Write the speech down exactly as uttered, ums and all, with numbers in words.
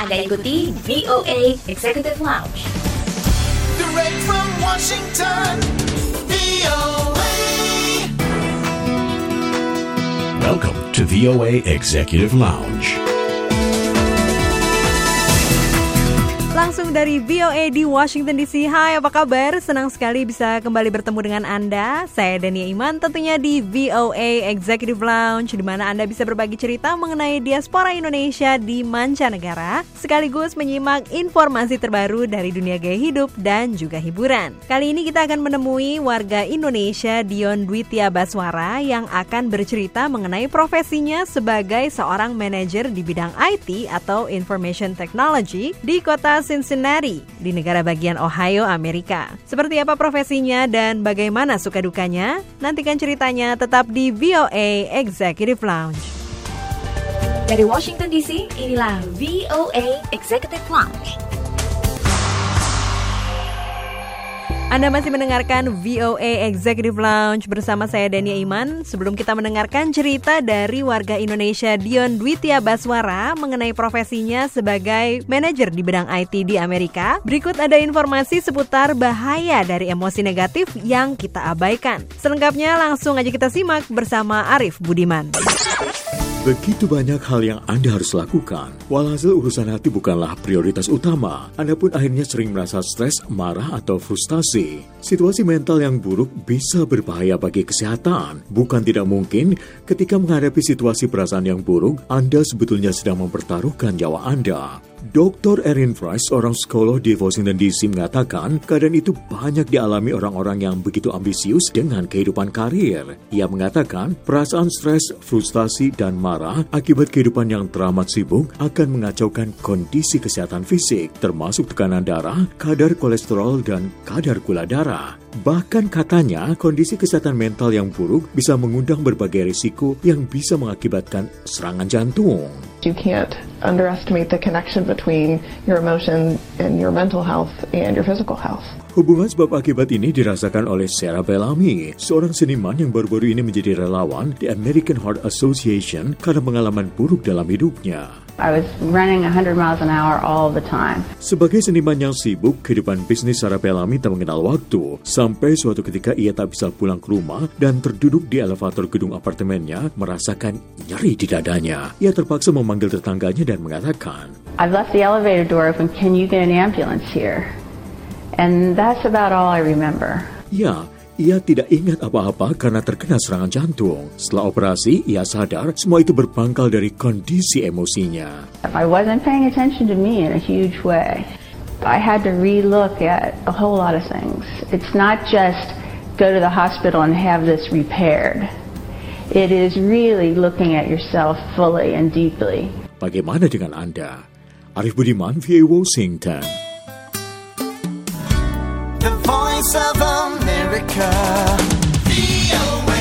Anda ikuti V O A Executive Lounge. Direct from Washington, V O A. Welcome to V O A Executive Lounge. Langsung dari V O A di Washington D C. Hai, apa kabar? Senang sekali bisa kembali bertemu dengan Anda. Saya Dania Iman, tentunya di V O A Executive Lounge, di mana Anda bisa berbagi cerita mengenai diaspora Indonesia di mancanegara, sekaligus menyimak informasi terbaru dari dunia gaya hidup dan juga hiburan. Kali ini kita akan menemui warga Indonesia Dion Dwitya Baswara yang akan bercerita mengenai profesinya sebagai seorang manajer di bidang I T atau Information Technology di kota Cincinnati di negara bagian Ohio, Amerika. Seperti apa profesinya dan bagaimana suka dukanya? Nantikan ceritanya tetap di V O A Executive Lounge. Dari Washington D C, inilah V O A Executive Lounge. Anda masih mendengarkan V O A Executive Lounge bersama saya Dania Iman. Sebelum kita mendengarkan cerita dari warga Indonesia Dion Dwitya Baswara mengenai profesinya sebagai manajer di bidang I T di Amerika, berikut ada informasi seputar bahaya dari emosi negatif yang kita abaikan. Selengkapnya langsung aja kita simak bersama Arif Budiman. Begitu banyak hal yang Anda harus lakukan, walhasil urusan hati bukanlah prioritas utama. Anda pun akhirnya sering merasa stres, marah, atau frustasi. Situasi mental yang buruk bisa berbahaya bagi kesehatan. Bukan tidak mungkin ketika menghadapi situasi perasaan yang buruk, Anda sebetulnya sedang mempertaruhkan nyawa Anda. doktor Erin Fries, seorang psikolog di Washington D C, mengatakan keadaan itu banyak dialami orang-orang yang begitu ambisius dengan kehidupan karir. Ia mengatakan perasaan stres, frustasi, dan marah akibat kehidupan yang teramat sibuk akan mengacaukan kondisi kesehatan fisik, termasuk tekanan darah, kadar kolesterol, dan kadar gula darah. Bahkan katanya, kondisi kesehatan mental yang buruk bisa mengundang berbagai risiko yang bisa mengakibatkan serangan jantung. You can't underestimate the connection between your emotion and your mental health and your physical health. Hubungan sebab akibat ini dirasakan oleh Sarah Bellamy, seorang seniman yang baru-baru ini menjadi relawan di American Heart Association karena pengalaman buruk dalam hidupnya. I was running one hundred miles an hour all the time. Sebagai seniman yang sibuk, kehidupan bisnis Sarah Bellamy tak mengenal waktu. Sampai suatu ketika ia tak bisa pulang ke rumah dan terduduk di elevator gedung apartemennya merasakan nyeri di dadanya. Ia terpaksa memanggil tetangganya dan mengatakan, I've left the elevator door open, can you get an ambulance here? And that's about all I remember. Ya, ia tidak ingat apa-apa karena terkena serangan jantung. Setelah operasi, ia sadar semua itu berpangkal dari kondisi emosinya. I wasn't paying attention to me in a huge way. I had to re-look at a whole lot of things. It's not just go to the hospital and have this repaired. It is really looking at yourself fully and deeply. Bagaimana dengan Anda? Arif Budiman, V O A Washington. The Voice of America, V O A.